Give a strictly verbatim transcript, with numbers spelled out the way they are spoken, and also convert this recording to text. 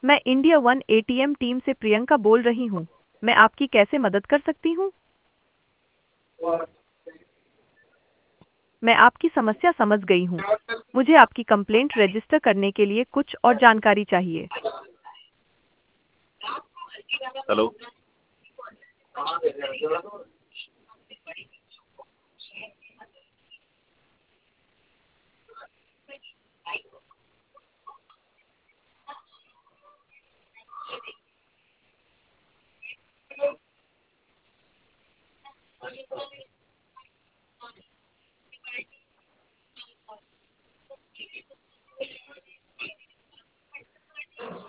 मैं India one ATM team से प्रियंका बोल रही हूँ। मैं आपकी कैसे मदद कर सकती हूँ? मैं आपकी समस्या समझ गई हूँ। मुझे आपकी कंप्लेंट रजिस्टर करने के लिए कुछ और जानकारी चाहिए। हेलो।